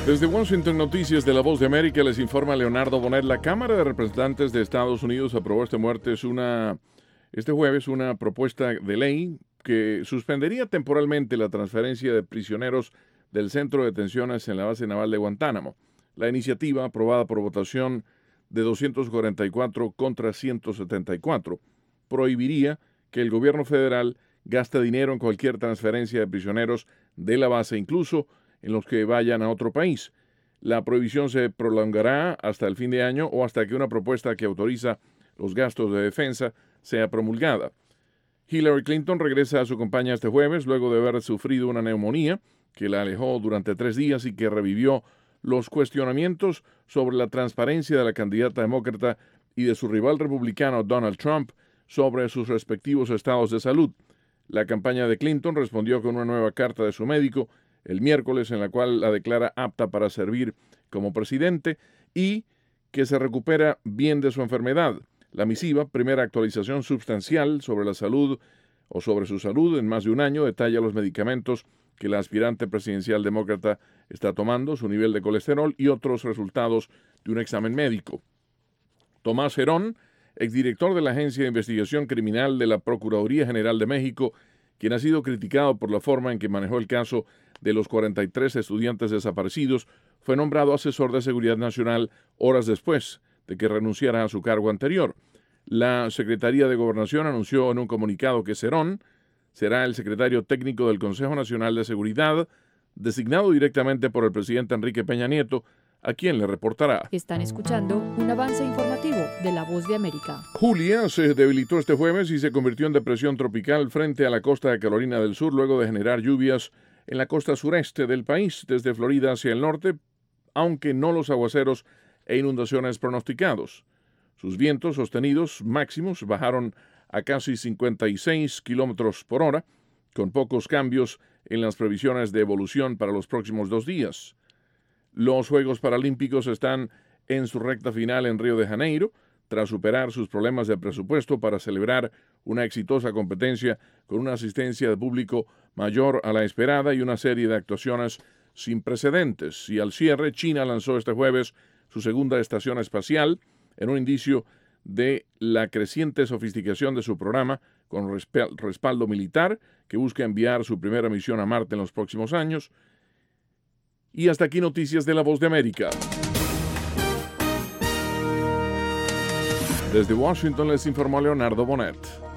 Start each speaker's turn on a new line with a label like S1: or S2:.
S1: Desde Washington, Noticias de La Voz de América, les informa Leonardo Bonet. La Cámara de Representantes de Estados Unidos aprobó este jueves una propuesta de ley que suspendería temporalmente la transferencia de prisioneros del centro de detenciones en la base naval de Guantánamo. La iniciativa, aprobada por votación de 244 contra 174, prohibiría que el gobierno federal gaste dinero en cualquier transferencia de prisioneros de la base, incluso en los que vayan a otro país. La prohibición se prolongará hasta el fin de año o hasta que una propuesta que autoriza los gastos de defensa sea promulgada. Hillary Clinton regresa a su campaña este jueves luego de haber sufrido una neumonía que la alejó durante 3 días y que revivió los cuestionamientos sobre la transparencia de la candidata demócrata y de su rival republicano Donald Trump sobre sus respectivos estados de salud. La campaña de Clinton respondió con una nueva carta de su médico el miércoles en la cual la declara apta para servir como presidente y que se recupera bien de su enfermedad. La misiva, primera actualización sustancial sobre la salud o sobre su salud en más de un año, detalla los medicamentos que la aspirante presidencial demócrata está tomando, su nivel de colesterol y otros resultados de un examen médico. Tomás Herón, exdirector de la Agencia de Investigación Criminal de la Procuraduría General de México, quien ha sido criticado por la forma en que manejó el caso de los 43 estudiantes desaparecidos, fue nombrado asesor de seguridad nacional horas después de que renunciara a su cargo anterior. La Secretaría de Gobernación anunció en un comunicado que Herón será el secretario técnico del Consejo Nacional de Seguridad, designado directamente por el presidente Enrique Peña Nieto, a quien le reportará.
S2: Están escuchando un avance informativo de La Voz de América.
S1: Julia se debilitó este jueves y se convirtió en depresión tropical frente a la costa de Carolina del Sur luego de generar lluvias en la costa sureste del país, desde Florida hacia el norte, aunque no los aguaceros e inundaciones pronosticados. Sus vientos sostenidos máximos bajaron a casi 56 kilómetros por hora, con pocos cambios en las previsiones de evolución para los próximos 2 días. Los Juegos Paralímpicos están en su recta final en Río de Janeiro, tras superar sus problemas de presupuesto para celebrar una exitosa competencia con una asistencia de público mayor a la esperada y una serie de actuaciones sin precedentes. Y al cierre, China lanzó este jueves su segunda estación espacial en un indicio de la creciente sofisticación de su programa con respaldo militar que busca enviar su primera misión a Marte en los próximos años. Y hasta aquí Noticias de La Voz de América. Desde Washington les informó Leonardo Bonet.